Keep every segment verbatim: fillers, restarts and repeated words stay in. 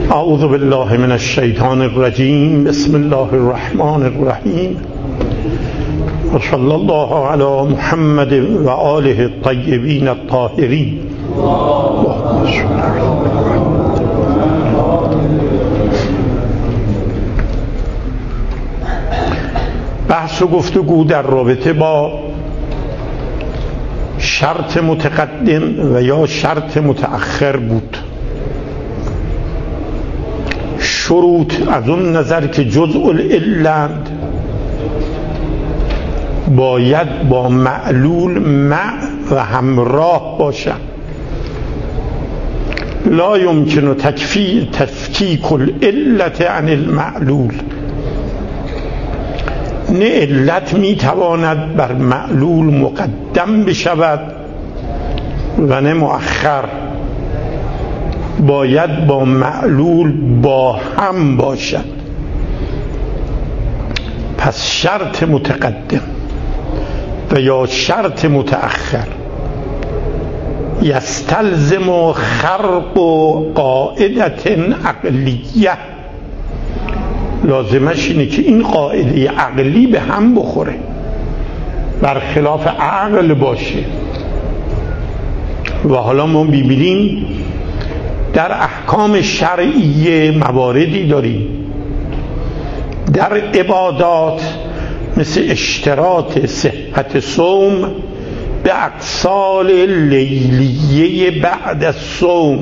اعوذ بالله من الشیطان الرجیم. بسم الله الرحمن الرحیم. و صلی الله علی محمد و آله الطیبین الطاهرین. بحث و گفتگو در رابطه با شرط متقدم و یا شرط متأخر بود. شروط از اون نظر که جزء العلند باید با معلول مع و همراه باشند. لا یمکن تکفی تفکیک العلت عن المعلول. نه علت میتواند بر معلول مقدم بشود و نه مؤخر. باید با معلول با هم باشد. پس شرط متقدم و یا شرط متأخر یستلزم خرق و قاعدت عقلیه. لازمش اینه که این قاعده عقلی به هم بخوره، برخلاف عقل باشه. و حالا ما ببینیم در احکام شرعیه مواردی داریم در عبادات مثل اشتراط صحت صوم به اقصال لیلیه بعد از صوم،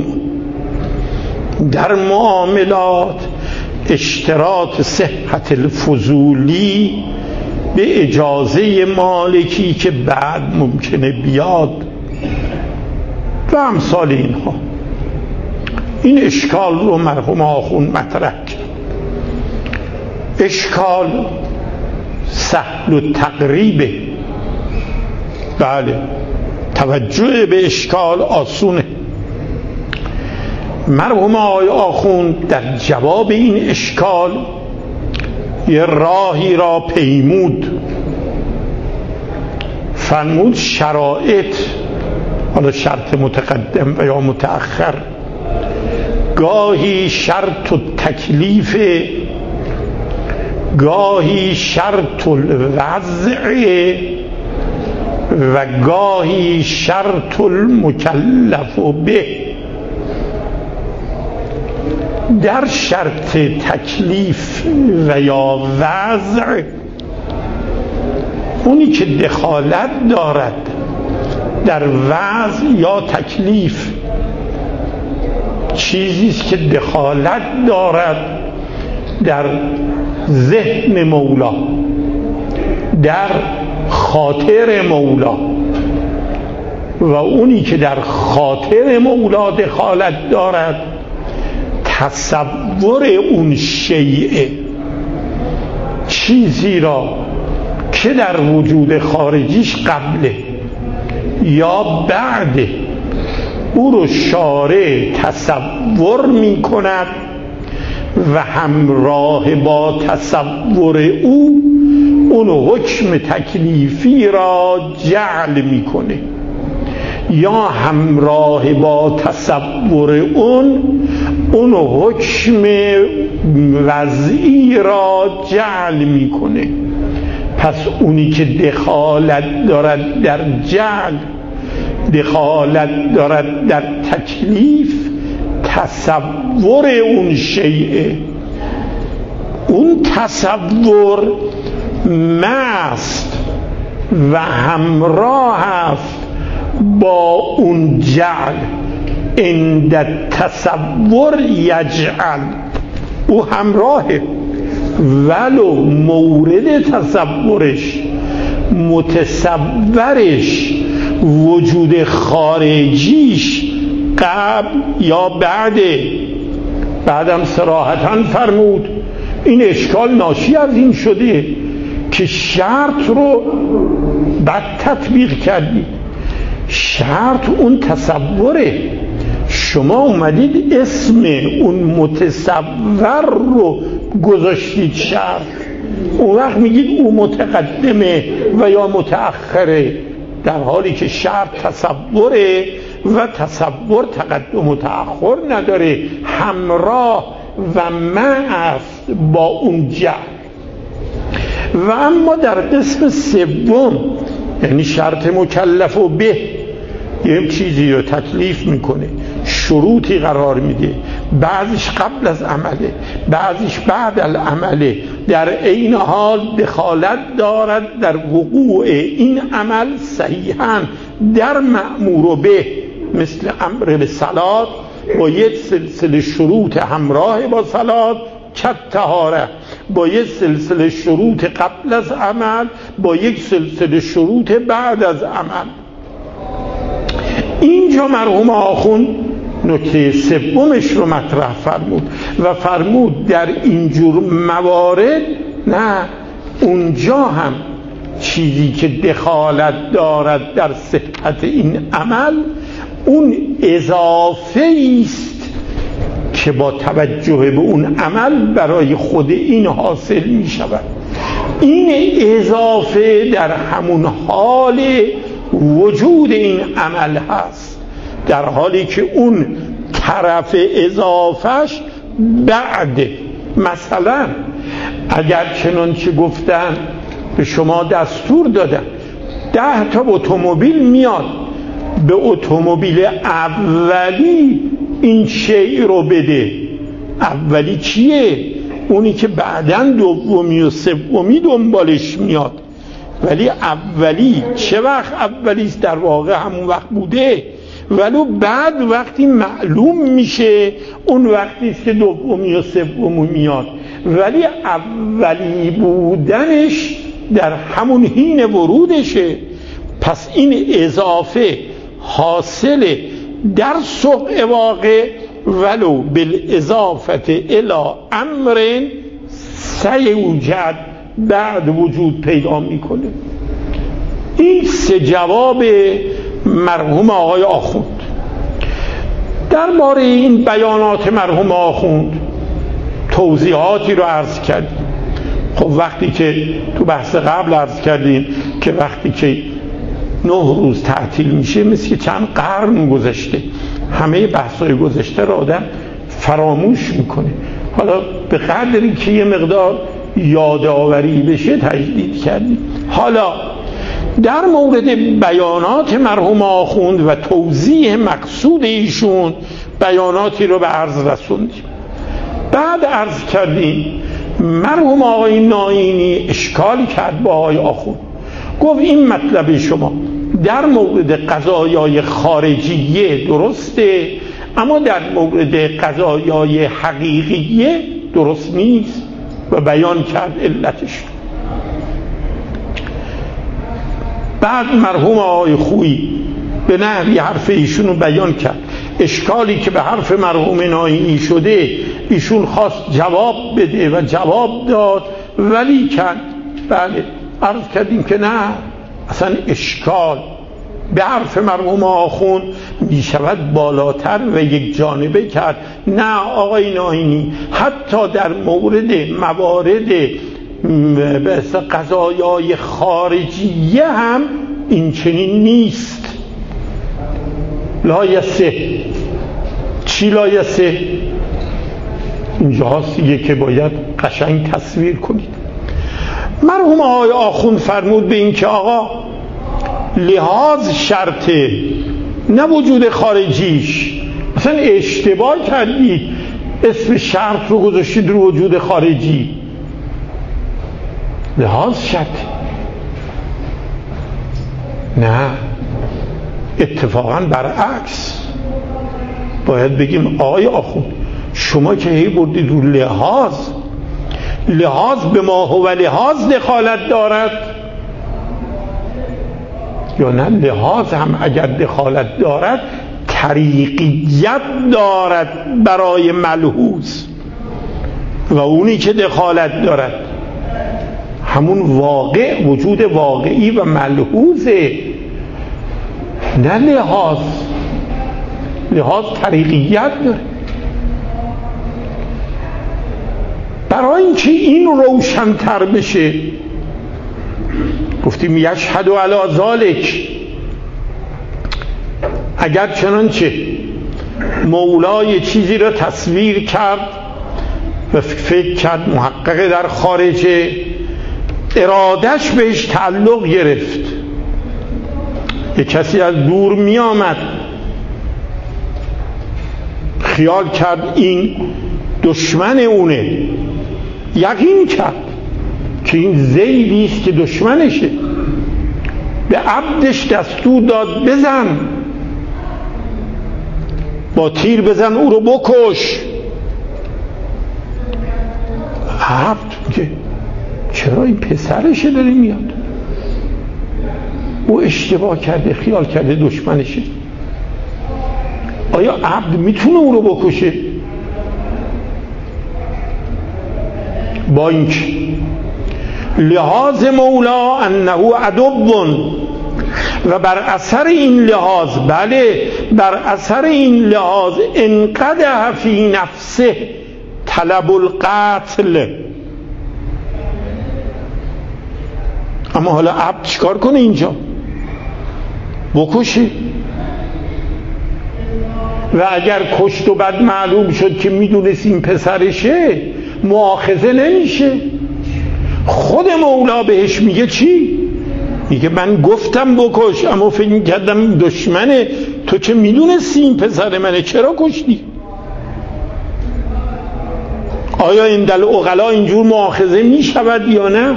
در معاملات اشتراط صحت الفضولی به اجازه مالکی که بعد ممکنه بیاد و امثال اینها. این اشکال رو مرحوم آخوند مطرح کرد. اشکال سهل و تقریبه. بله، توجه به اشکال آسونه. مرحوم آقای آخوند در جواب این اشکال یه راهی را پیمود. فرمود شرایط، حالا شرط متقدم و یا متأخر، گاهی شرط التکلیف، گاهی شرط الوضع و گاهی شرط المکلف به. در شرط تکلیف و یا وضع اونی که دخالت دارد در وضع یا تکلیف چیزیست که دخالت دارد در ذهن مولا، در خاطر مولا، و اونی که در خاطر مولا دخالت دارد تصور اون شیء، چیزی را که در وجود خارجیش قبله یا بعده او رو شارع تصور می کند و همراه با تصور او اون حکم تکلیفی را جعل می کنه، یا همراه با تصور اون اون حکم وضعی را جعل می کنه. پس اونی که دخالت دارد در جعل، دخالت دارد در تکلیف، تصور اون شیء، اون تصور مست و همراه است با اون جعل. عند تصور یجعل، او همراهه ولو مورد تصورش، متصورش، وجود خارجیش قبل یا بعده. بعدم صراحتاً فرمود این اشکال ناشی از این شده که شرط رو بد تطبیق کردید. شرط اون تصوره، شما اومدید اسم اون متصور رو گذاشتید شرط، اون وقت میگید او متقدمه و یا متأخره، در حالی که شرط تصوره و تصور تقدم و تأخر نداره، همراه و مع است با اون جهل. و اما در قسم سوم، یعنی شرط مکلف و به، یه چیزی رو تکلیف میکنه، شروطی قرار میده، بعضیش قبل از عمله، بعضیش بعد العمله، در عین حال دخالت دارد در وقوع این عمل صحیحاً در مأمور به، مثل امر به صلات با یک سلسله شروط همراه با صلات، کت طهاره با یک سلسله شروط قبل از عمل، با یک سلسله شروط بعد از عمل. اینجا مرحوم آخوند نکته سومش رو مطرح فرمود و فرمود در اینجور موارد نه، اونجا هم چیزی که دخالت دارد در صحت این عمل اون اضافه است که با توجه به اون عمل برای خود این حاصل می شود. این اضافه در همون حال وجود این عمل هست، در حالی که اون طرف اضافهش بعد. مثلا اگر چنانچه گفتن به شما دستور دادن ده تا اتومبیل میاد، به اتومبیل اولی این شیء رو بده. اولی چیه؟ اونی که بعداً دومی و سومی دنبالش میاد. ولی اولی چه وقت اولیست؟ در واقع همون وقت بوده، ولو بعد وقتی معلوم میشه اون وقتیست که دومی و سومی میاد، ولی اولی بودنش در همون حین ورودشه. پس این اضافه حاصل در سوق واقع ولو بالاضافت الی امر سیوجد بعد وجود پیدا میکنه. این سه جواب مرحوم آقای آخوند. درباره این بیانات مرحوم آخوند توضیحاتی رو عرض کردیم. خب وقتی که تو بحث قبل عرض کردیم که وقتی که نه روز تعطیل میشه مثل که چند قرن گذشته، همه بحثای گذشته رو آدم فراموش میکنه. حالا به قدری که یه مقدار یادآوری بشه تجدید کردیم. حالا در مورد بیانات مرحوم آخوند و توضیح مقصود ایشون بیاناتی رو به عرض رسوندیم. بعد عرض کردیم مرحوم آقای ناینی اشکالی کرد با آقای آخوند، گفت این مطلب شما در مورد قضایای خارجیه درسته، اما در مورد قضایای حقیقیه درست نیست و بیان کرد علتش. بعد مرحوم آقای خویی به نحوی حرف ایشون رو بیان کرد. اشکالی که به حرف مرحوم ناینی شده ایشون خواست جواب بده و جواب داد، ولی کن بله عرض کردیم که نه، اصلا اشکال به حرف مرحوم آخوند می شود بالاتر و یک جانبه کرد. نه آقای ناینی، حتی در مورد موارد به قضایای خارجیه هم این چنین نیست. لایسه چی لایسه؟ اینجا هست دیگه که باید قشنگ تصویر کنید. مرحوم آقای آخوند فرمود به این که آقا لحاظ شرطه نه وجود خارجیش. مثلا اشتباه کردید، اسم شرط رو گذاشتید رو وجود خارجی. لحاظ شرط نه، اتفاقا برعکس باید بگیم آقای آخوند شما که هی بردید رو لحاظ، لحاظ به ما هو لحاظ دخالت دارد یا نه؟ لحاظ هم اگر دخالت دارد طریقیت دارد برای ملحوظ، و اونی که دخالت دارد همون واقع، وجود واقعی و ملحوظه، نه لحاظ. لحاظ طریقیت داره. برای اینکه این روشن‌تر بشه گفتیم یشهد علی ذالک اگر چنانچه مولا یه چیزی را تصویر کرد و فکر کرد محقق در خارجه، ارادش بهش تعلق گرفت، یه کسی از دور می آمد خیال کرد این دشمن اونه، یقین کرد که این زیدی است که دشمنشه، به عبدش دستور داد بزن، با تیر بزن او رو بکش. عبد میگه چرا این پسرشه داره میاد؟ او اشتباه کرده، خیال کرده دشمنشه. آیا عبد میتونه او رو بکشه؟ با اینکه لحاظ مولا انه عدو و بر اثر این لحاظ، بله بر اثر این لحاظ انقدح فی نفسه طلب القتل، اما حالا عبد چیکار کنه اینجا؟ بکشه. و اگر کشت و بعد معلوم شد که میدونست این پسرشه، مؤاخذه نمیشه. خود مولا بهش میگه چی؟ میگه من گفتم بکش، اما فکر کردم دشمنه، تو که میدونستی این پسر منه چرا کشتی؟ آیا این دل عقلا اینجور مؤاخذه میشود یا نه؟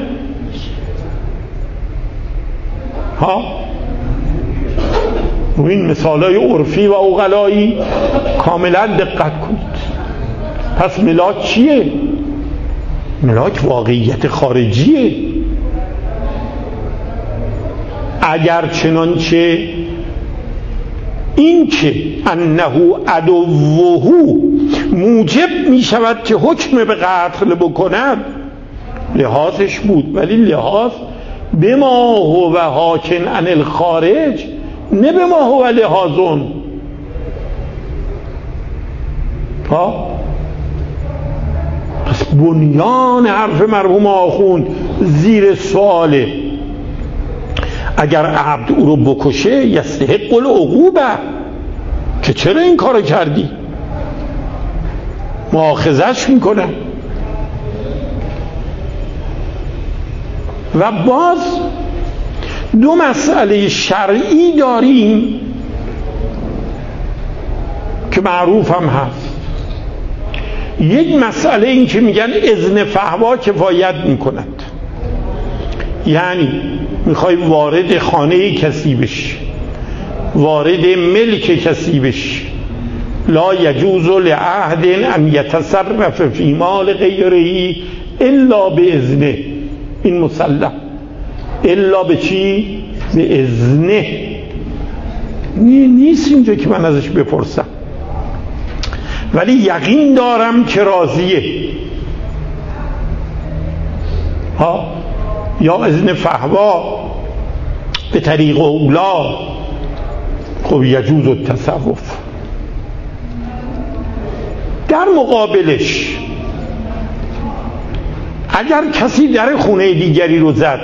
ها؟ روی این مثالای عرفی و عقلایی کاملا دقت کنید. پس ملاک چیه؟ ملاک واقعیت خارجیه. اگر چنانچه این که انه عدوه موجب می شود که حکم به قتل بکند، لحاظش بود، ولی لحاظ به ما هو حاکن عن الخارج، نه به ما هو لحاظون. ها؟ پس بنیان حرف مرحوم آخوند زیر سواله. اگر عبد او رو بکشه یستحق العقوبه، که چرا این کارو کردی؟ مؤاخذش میکنن. و باز دو مسئله شرعی داریم که معروف هم هست. یک مسئله این که میگن اذن فحوا کفایت میکند، یعنی میخوای وارد خانه کسی بشی، وارد ملک کسی بشی، لا یجوز لعهد ان یتصرف فی مال غیره الا به اذنه. این مسلم الا به چی؟ به اذنه. نیست اینجا که من ازش بپرسم، ولی یقین دارم که راضیه. ها؟ یا اذن فحوا به طریق اولا، خب یجوز التصرف. در مقابلش اگر کسی در خونه دیگری رو زد،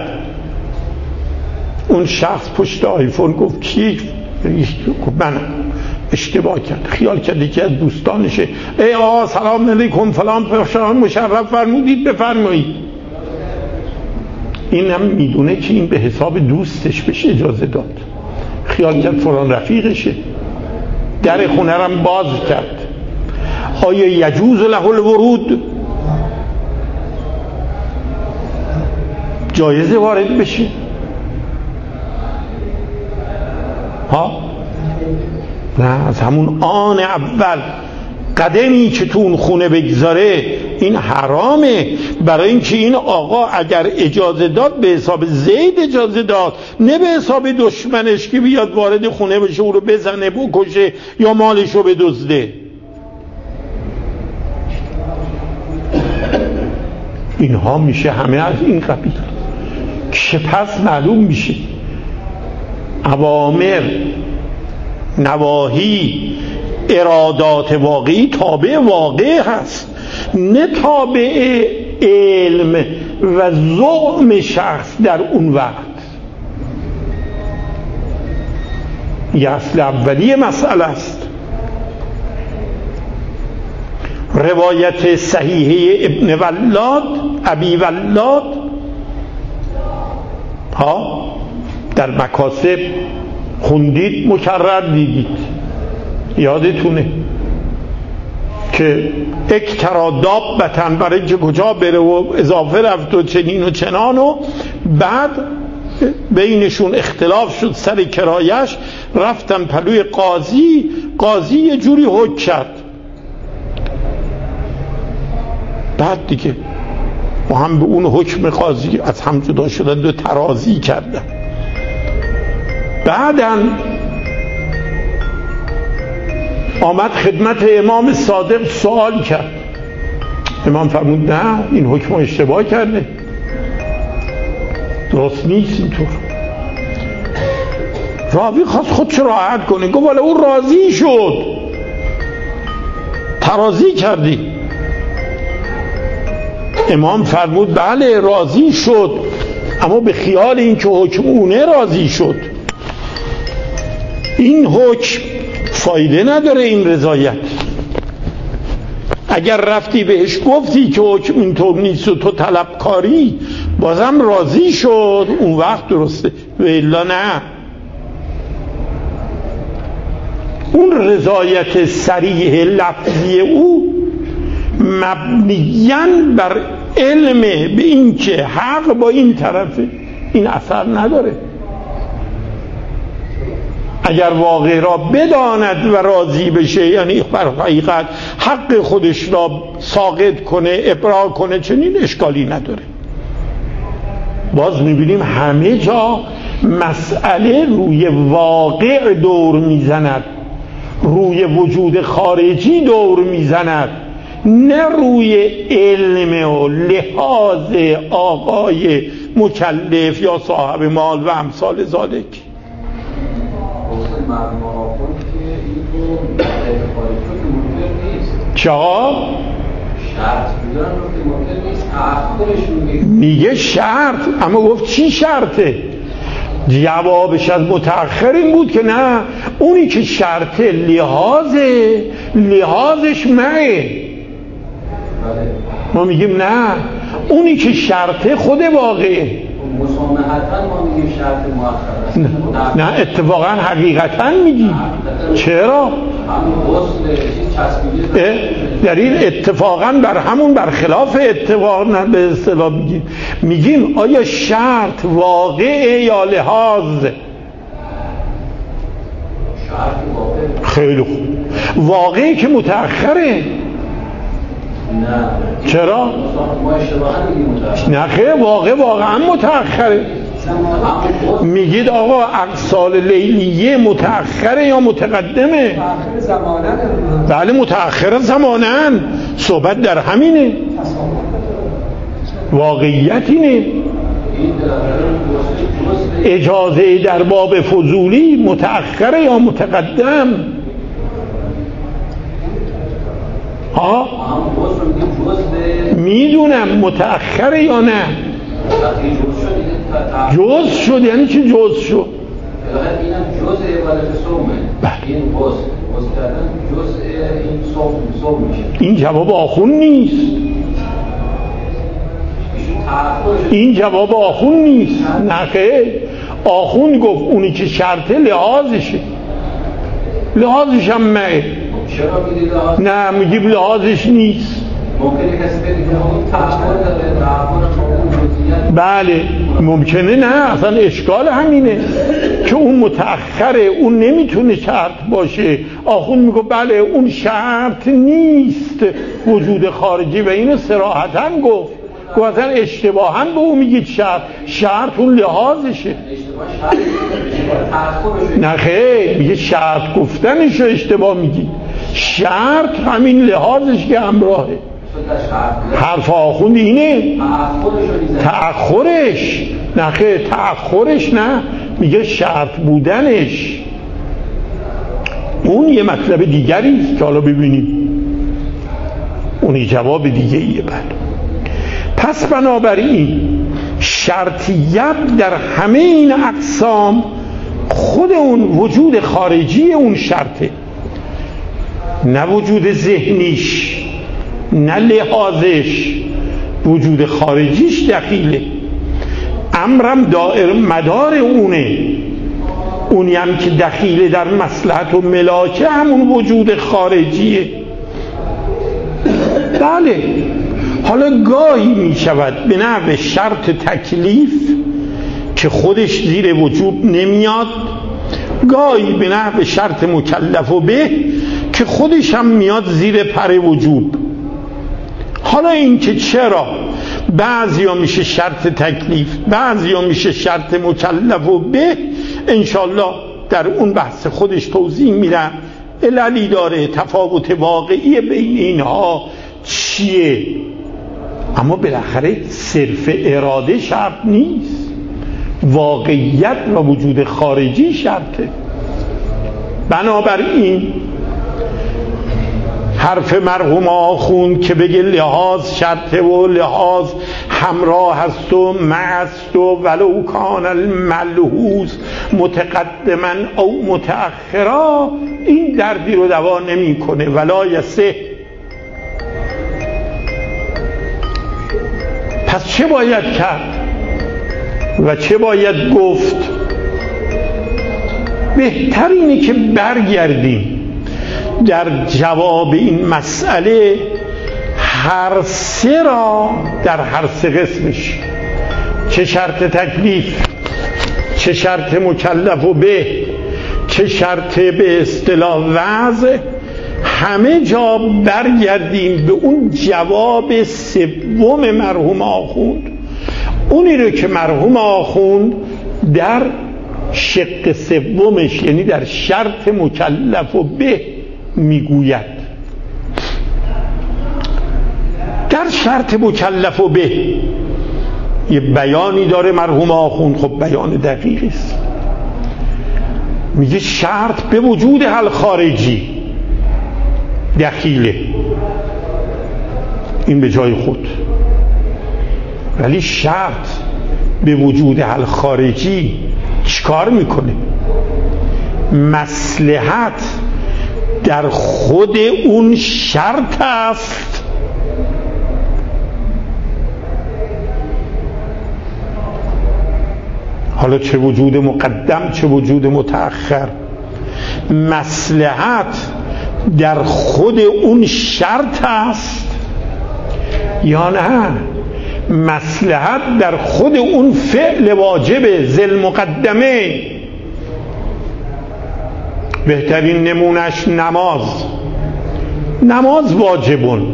اون شخص پشت آیفون گفت کی؟ من اشتباه کرد، خیال کرد که از دوستانشه، ای آقا سلام علیکم فلان پرشان مشرف فرمودید بفرمایید. این هم میدونه که این به حساب دوستش بشه اجازه داد، خیال کرد فلان رفیقشه، در خونه رم باز کرد. آیا یجوز له الورود؟ جایزه وارد بشه؟ ها؟ نه، از همون آن اول قدمی که تو اون خونه بگذاره این حرامه. برای اینکه این آقا اگر اجازه داد به حساب زید اجازه داد، نه به حساب دشمنش که بیاد وارد خونه بشه او رو بزنه بکشه یا مالش رو بدزده. اینها میشه همه از این قبیل که پس معلوم میشه اوامر، نواهی، ارادات واقعی تابع واقع هست، نه تابع علم و زعم شخص در اون وقت. یه اصل اولی مسئله است. روایت صحیحه ابن ولاد ابی ولاد ها در مکاسب خوندید، مکرر دیدید، یادتونه که اکترا دابتن برای که کجا بره و اضافه رفت و چنین و چنان و بعد بینشون اختلاف شد سر کرایش، رفتن پلوی قاضی، قاضی یه جوری حکم کرد، بعد دیگه و هم به اون حکم قاضی از هم جدا شدن و ترازی کردن. بعداً آمد خدمت امام صادق سوال کرد، امام فرمود نه این حکم اشتباه کرده، درست نیست اینطور. راوی خواست خودش راحت کنه، گفت ولی اون راضی شد، ترازی کردی. امام فرمود بله راضی شد، اما به خیال این که حکم اونه راضی شد، این حکم فایده نداره. این رضایت اگر رفتی بهش گفتی که حکم اینطور نیست و تو طلبکاری بازم راضی شد، اون وقت درسته، و الا نه. اون رضایت صریح لفظی او مبنیاً بر علم به این که حق با این طرفه، این اثر نداره. اگر واقع را بداند و راضی بشه، یعنی بر حقیقت حق خودش را ساقط کنه، ابراء کنه، چنین اشکالی نداره. باز میبینیم همه جا مسئله روی واقع دور میزند، روی وجود خارجی دور میزند، نه روی علم و لحاظ آقای مکلف یا صاحب مال و امثال ذالک. چرا؟ میگه شرط، اما گفت چی شرطه؟ جوابش از متأخر این بود که نه، اونی که شرطه لحاظه، لحاظش معه. ما میگیم نه، اونی که شرطه خود واقعه. مسامحتاً ما میگیم شرط مؤخر. نه اتفاقا حقیقتاً میگیم. چرا؟ در این اتفاقا بر همون برخلاف اتفاق نه به اصطلاح میگیم. میگیم آیا شرط واقعه یا لحاظ؟ خیلی خوب. واقعی که متأخره. نه. چرا؟ ما اشتباهاً میگیم متأخر. نه خیلی واقع واقعا متأخره. میگید آقا اقسال لیلیه متأخره یا متقدمه؟ متأخر زمانن. بله متأخر زمانن. صحبت در همینه، واقعیت اینه. اجازه در باب فضولی متأخره یا متقدم؟ ها میدونم متأخره یا نه. جز شد یعنی چی جز شد؟ اینم جز عبادت صومه. این جز جز کردن جز این صوم صوم میشه. این جواب آخون نیست. این جواب آخون نیست. نه خیر، آخون گفت اونی که شرطه لحاظشه، لحاظش هم معه. چرا میگی لحاظ؟ نه میگیم لحاظش نیست. ممکنه کسی بگه که اون تعامل داره، تعامل اون جزئیات. بله ممکنه، نه اصلا اشکال همینه که اون متأخره، اون نمیتونه شرط باشه. آخون میگه بله اون شرط نیست، وجود خارجی، و اینو صراحتاً گفت. گفت اصلا اشتباهاً به اون میگید شرط، شرط اون لحاظشه. نه خیر، میگه شرط گفتنشو اشتباه میگی، شرط همین لحاظش که همراهه. حرف آخوند اینه تأخرش. نه خیر تأخرش نه، میگه شرط بودنش. اون یه مطلب دیگری است که حالا ببینیم، اونی جواب دیگه ایه. بله پس بنابراین شرطیت در همه این اقسام خود اون وجود خارجی اون شرطه، نه وجود ذهنیش، نه لحاظش، وجود خارجیش دخیله. امرم دائر مدار اونه، اونی هم که دخیله در مصلحت و ملاکه همون وجود خارجیه. بله، حالا گاهی می شود به نحو شرط تکلیف که خودش زیر وجوب نمیاد، گاهی به نحو شرط مکلف و به که خودش هم میاد زیر پر وجوب. حالا این که چرا بعضی ها میشه شرط تکلیف، بعضی ها میشه شرط مکلف و به، انشالله در اون بحث خودش توضیح میدم. عللی داره، تفاوت واقعی بین اینها چیه، اما بالاخره صرف اراده شرط نیست، واقعیت و وجود خارجی شرطه. بنابراین حرف مرحوم آخوند که بگه لحاظ شرطه و لحاظ همراه هست و معست و ولو کان الملحوظ متقدما او متأخرا، این دردی رو دوا نمی کنه. ولا یصح. پس چه باید کرد و چه باید گفت؟ بهتر اینه که برگردیم در جواب این مسئله هر سه را در هر سه قسمش، چه شرط تکلیف، چه شرط مکلف و به، چه شرط به اصطلاح وضع، همه جا برگردیم به اون جواب سوم مرحوم آخوند، اونی رو که مرحوم آخوند در شق سومش، یعنی در شرط مکلف و به میگوید. در شرط مکلف و به یه بیانی داره مرحوم آخوند، خب بیان دقیقی است. میگه شرط به وجود حل خارجی دخیله، این به جای خود، ولی شرط به وجود حل خارجی چیکار میکنه؟ مصلحت در خود اون شرط است. حالا چه وجود مقدم چه وجود متأخر، مصلحت در خود اون شرط است یا نه مصلحت در خود اون فعل واجب ذل مقدمه؟ بهترین نمونش نماز. نماز واجبون،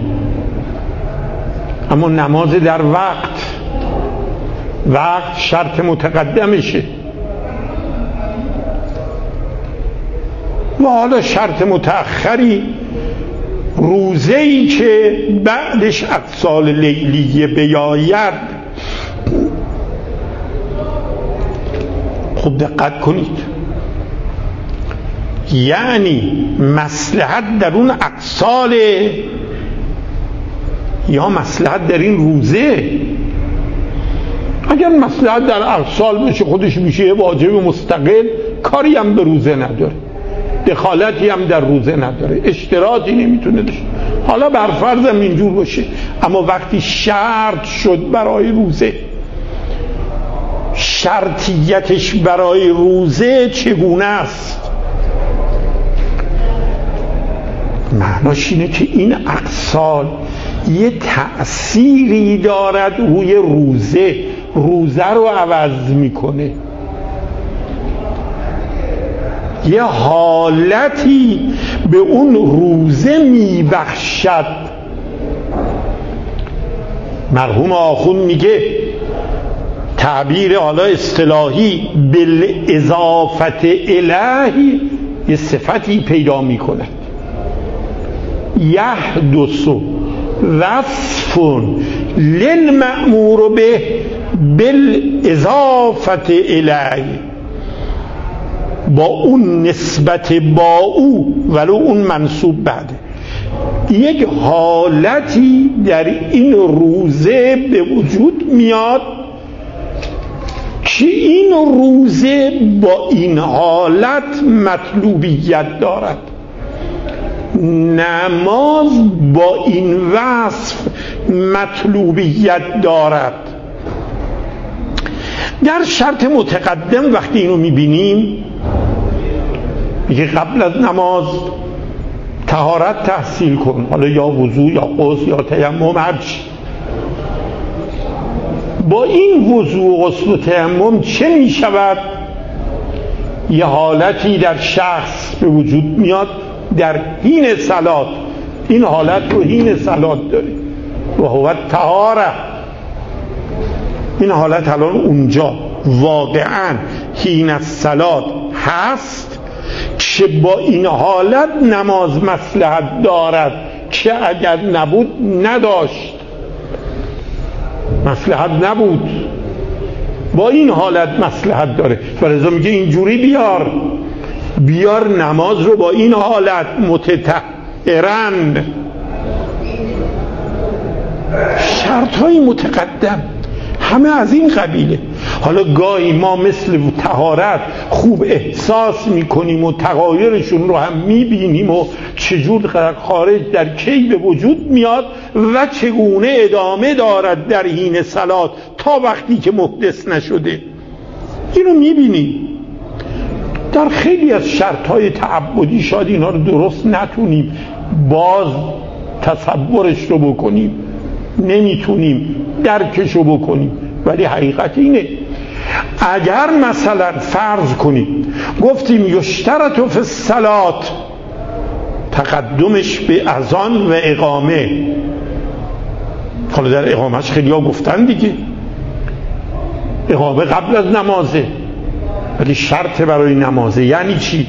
اما نماز در وقت، وقت شرط متقدمشه. و حالا شرط متأخری، روزه‌ای که بعدش اتصال لیلیه بیاید. خب دقت کنید، یعنی مصلحت در اون اتصال یا مصلحت در این روزه؟ اگر مصلحت در اتصال بشه خودش میشه واجب مستقل، کاری هم به روزه نداره، دخالتی هم در روزه نداره، اشتراطی نمیتونه داشته. حالا بر فرضم اینجور باشه، اما وقتی شرط شد برای روزه، شرطیتش برای روزه چگونه است؟ معناش اینه که این اقسال یه تأثیری دارد روی روزه، روزه رو عوض میکنه، یه حالتی به اون روزه میبخشد. مرحوم آخوند میگه تعبیر حالا اصطلاحی بالاضافت الیه یه صفتی پیدا میکند، یحدث وصف للمأمور به بالاضافت الیه، با اون نسبت با او ولو اون منصوب بعده، یک حالتی در این روزه به وجود میاد که این روزه با این حالت مطلوبیت دارد، نماز با این وصف مطلوبیت دارد. در شرط متقدم وقتی اینو میبینیم میگه قبل از نماز طهارت تحصیل کن، حالا یا وضو یا غسل یا تیمم هرچی. با این وضو و غسل و تیمم چه می شود؟ یه حالتی در شخص به وجود میاد در حین صلات، این حالت رو حین صلات داره و هو طهاره. این حالت الان اونجا واقعا حین صلات هست که با این حالت نماز مصلحت دارد که اگر نبود نداشت، مصلحت نبود، با این حالت مصلحت داره. فرضا میگه اینجوری بیار بیار نماز رو با این حالت متطهرن. شرط های متقدم همه از این قبیله. حالا گاهی ما مثل طهارت خوب احساس میکنیم و تغایرشون رو هم میبینیم و چجور خارج در کی به وجود میاد و چگونه ادامه دارد در حین صلات تا وقتی که محدث نشده، اینو میبینیم. در خیلی از شرطهای تعبدی شاید اینا رو درست نتونیم باز تصورش رو بکنیم، نمیتونیم درکشو بکنیم، ولی حقیقت اینه. اگر مثلا فرض کنیم گفتیم یشترط فی الصلات، تقدمش به اذان و اقامه، حالا در اقامهش خیلی ها گفتن دیگه اقامه قبل از نمازه، ولی شرط برای نمازه. یعنی چی؟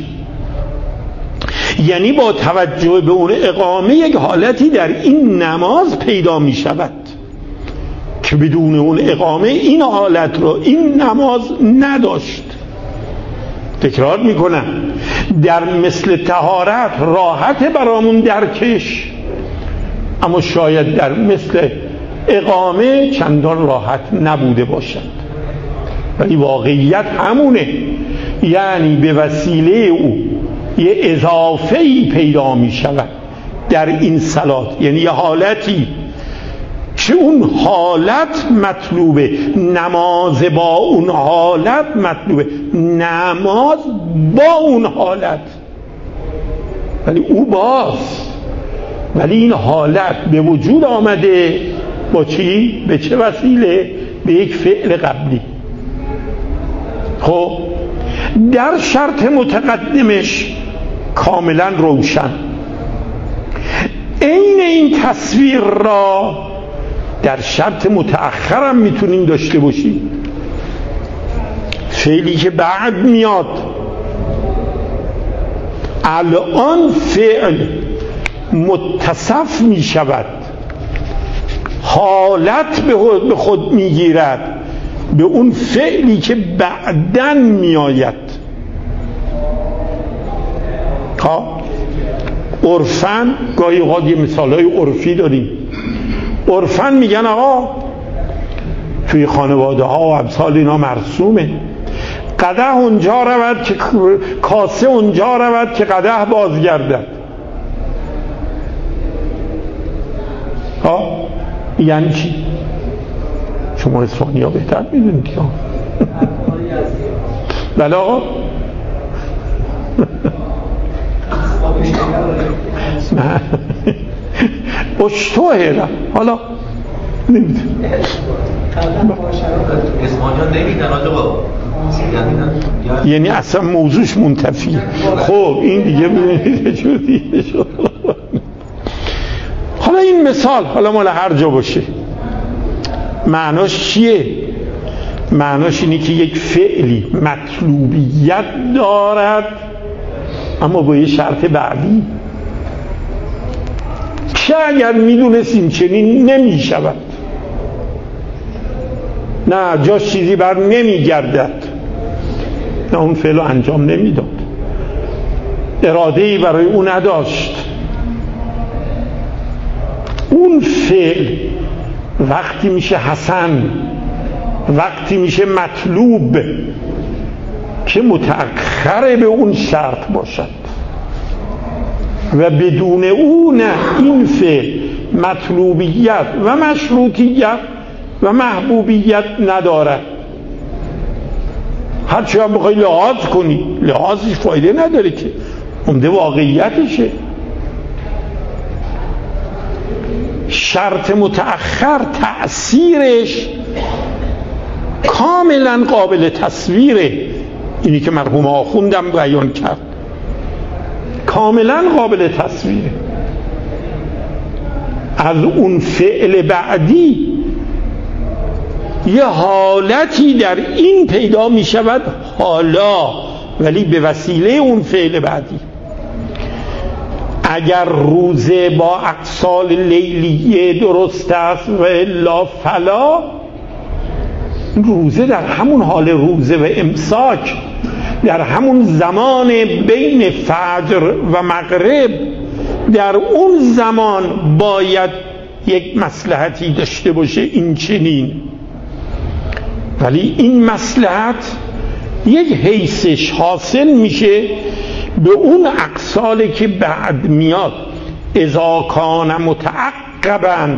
یعنی با توجه به اون اقامه یک حالتی در این نماز پیدا می شود که بدون اون اقامه این حالت رو این نماز نداشت. تکرار میکنم، در مثل طهارت راحت برامون درکش، اما شاید در مثل اقامه چندان راحت نبوده باشد، ولی واقعیت همونه. یعنی به وسیله او یه اضافه‌ای پیدا می شود در این صلات، یعنی یه حالتی که اون حالت مطلوبه، نماز با اون حالت مطلوبه، نماز با اون حالت، ولی او باز، ولی این حالت به وجود آمده با چی؟ به چه وسیله؟ به یک فعل قبلی. خب در شرط متقدمش کاملا روشن. عین این تصویر را در شرط متأخرم میتونیم داشته باشیم. فعلی که بعد میاد، الان فعل متصف می شود، حالت به خود میگیرد به اون فعلی که بعدن میآید. ها عرفاً گاهی اوقات یه مثالای عرفی داریم. عرفاً میگن آقا توی خانواده ها و امثال اینا مرسومه قدح اونجا رود که کاسه اونجا رود که قدح بازگردد. ها یعنی چی؟ شما اسفانی ها بهتر میدونید که بله آقا نه اشتوه را حالا نمیدونم اسمانیان نمیدن آقا، یعنی اصلا موضوعش منتفی. خب این دیگه ببینید چه دیگه شد. حالا این مثال حالا مال هر جا باشه معناش چیه؟ معناش اینه که یک فعلی مطلوبیت دارد اما با یه شرط بعدی که اگر میدونستیم چنین نمی شود، نه جاش چیزی بر نمی گردد، نه اون فعل انجام نمیداد، اراده‌ای برای اون نداشت. اون فعل وقتی میشه حسن وقتی میشه مطلوب که متأخر به اون شرط باشد و بدون اون این فعل مطلوبیت و مشروطیت و محبوبیت ندارد. هرچی هم بخوای لحاظ کنی لحاظش فایده نداره که، عمده واقعیتشه. شرط متأخر تأثیرش کاملا قابل تصویره، اینی که مرحوم آخوندم بیان کرد کاملا قابل تصویره. از اون فعل بعدی یه حالتی در این پیدا می شود حالا، ولی به وسیله اون فعل بعدی. اگر روزه با اقصال لیلیه درست است و الا فلا، روزه در همون حال روزه و امساک، در همون زمان بین فجر و مغرب، در اون زمان باید یک مصلحتی داشته باشه این چنین، ولی این مصلحت یک حیثش حاصل میشه به اون اقصالی که بعد میاد. اذا کان متعقبا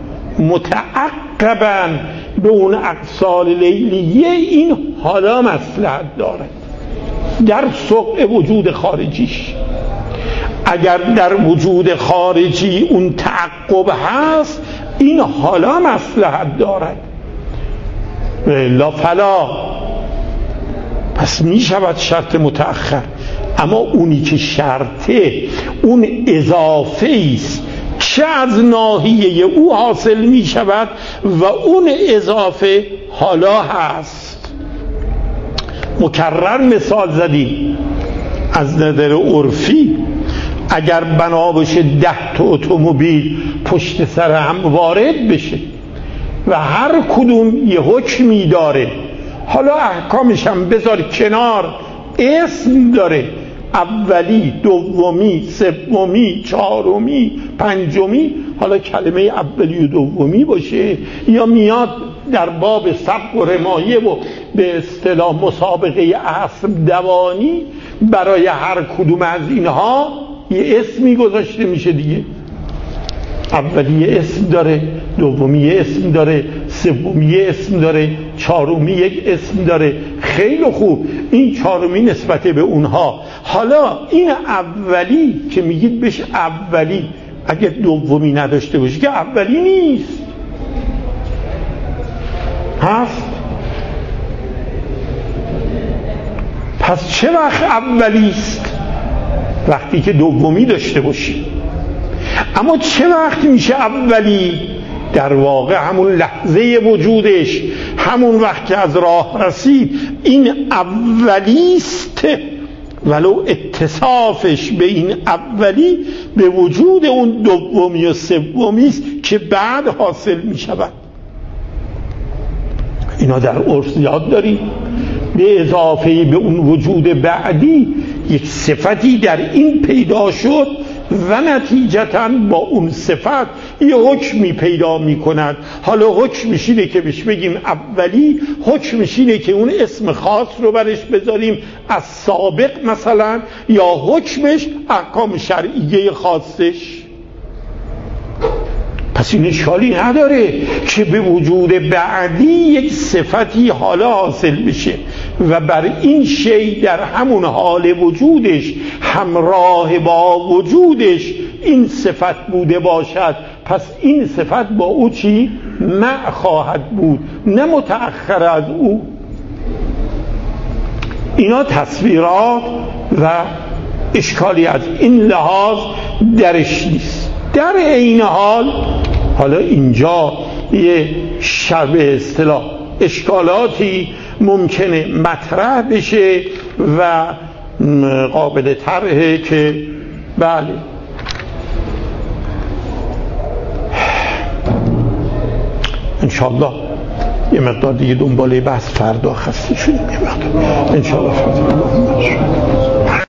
متعقبا به اون اقصال لیلیه، این حالا مصلحت داره در سقع وجود خارجیش. اگر در وجود خارجی اون تعقب هست، این حالا مصلحت دارد لا فلا، پس می شود شرط متأخر. اما اونی که شرطه اون اضافه است چه از ناحیه او حاصل می شود و اون اضافه حالا هست. مکرر مثال زدیم از نظر عرفی. اگر بنا بشه ده تا اتومبیل پشت سر هم وارد بشه و هر کدوم یه حکمی داره، حالا احکامش هم بذار کنار، اسم داره، اولی، دومی، سومی، چهارمی، پنجمی، حالا کلمه اولی و دومی باشه، یا میاد در باب سبق و رمایه و به اصطلاح مسابقه اسب دوانی، برای هر کدوم از اینها یه اسمی گذاشته میشه دیگه. اولی اسم داره، دومی اسم داره، سومی اسم داره، چهارمی یک اسم داره. خیلی خوب، این چهارمی نسبت به اونها. حالا این اولی که میگید بهش اولی، اگه دومی نداشته باشه که اولی نیست، هست. پس چه وقت اولی است؟ وقتی که دومی داشته باشی. اما چه وقت میشه اولی؟ در واقع همون لحظه وجودش، همون وقت که از راه رسید، این اولیست، ولو اتصافش به این اولی به وجود اون دومی و سومی است که بعد حاصل میشود. اینا در عرف یاد داریم. به اضافه به اون وجود بعدی یک صفتی در این پیدا شد و نتیجتاً با اون صفت یه حکمی پیدا می کند. حالا حکمش اینه که بهش بگیم اولی، حکمش اینه که اون اسم خاص رو برش بذاریم از سابق مثلا، یا حکمش احکام شرعیه خاصش. پس این اشکالی نداره که به وجود بعدی یک صفتی حالا حاصل بشه و بر این شی در همون حال وجودش همراه با وجودش این صفت بوده باشد. پس این صفت با او چی؟ مع خواهد بود، نه متأخر از او. اینا تصویرات و اشکالی از این لحاظ درش نیست. در این حال حالا اینجا یه شب اصطلاح اشکالاتی ممکنه مطرح بشه و قابل طرحه که بله انشالله یه مقدار دیگه دنباله بحث فردا خسته شدیم، یه مقدار انشالله فردا